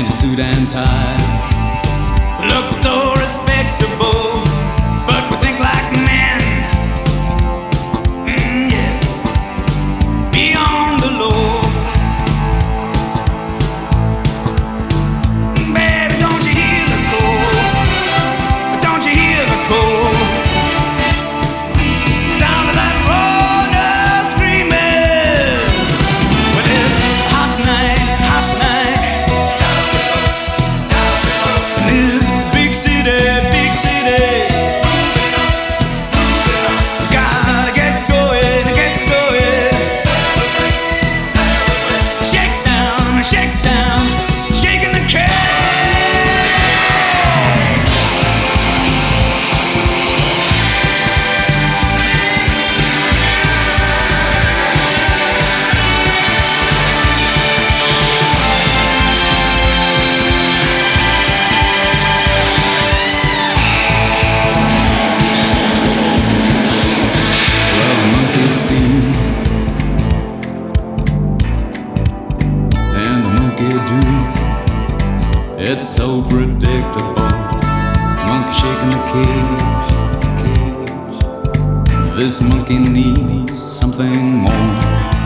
suit and tie. Look so respectable, but we think like men. Yeah. Beyond the law. Baby, don't you hear the call? Don't you hear the call? Sound of that roller screaming. Well, it's a hot night, hot night. In this big city, big city. We gotta get going, get going. Shake down, shaking the cage. Well, the monkeys sing and the monkey do. It's so predictable. Monkey shaking the cage. This monkey needs something more.